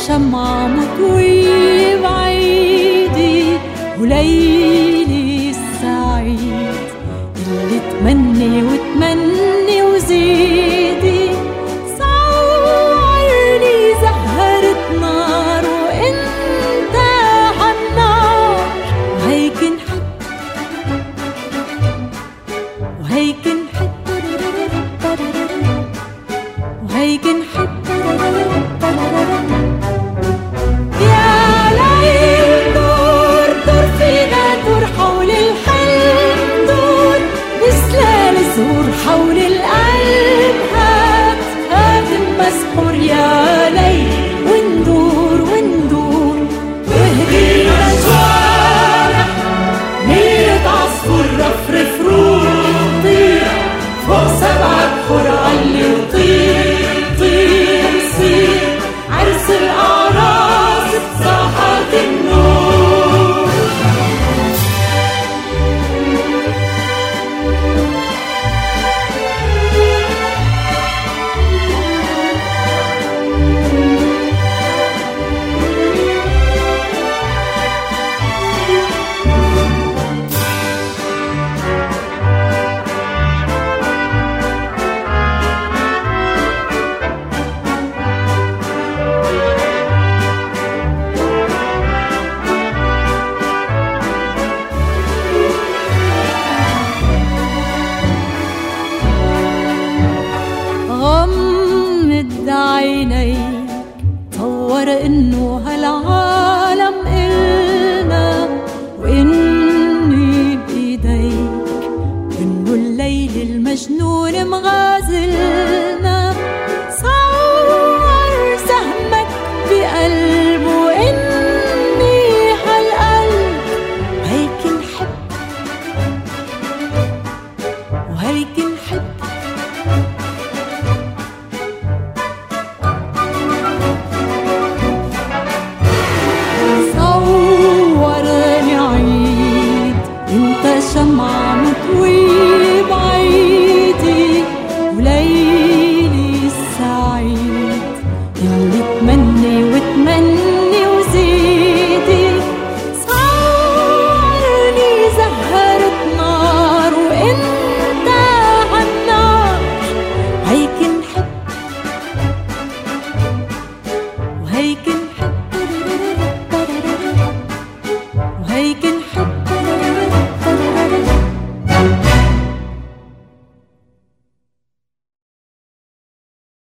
شمعة مضوي بعيدي وليلي السعيد اللي تمني وتمني وزيدي صورني زهرة نار وانت عالنار وهيك نحب وهيك نحب وهيك نحب حول القلب هات مسحور يا ليل وندور وندور واهدينا الجوارح مية عصفور رفرف روح طير فوق 7 بحور علي وطير طير صير عرس الأعراس بساحات النور عينيك تصور انه هالعالم إلنا واني بايديك انه الليل المجنون مغازلنا صور سهمك بقلبه واني هالقلب وهيك نحب وهيك نحب شمعة مضوي بعيد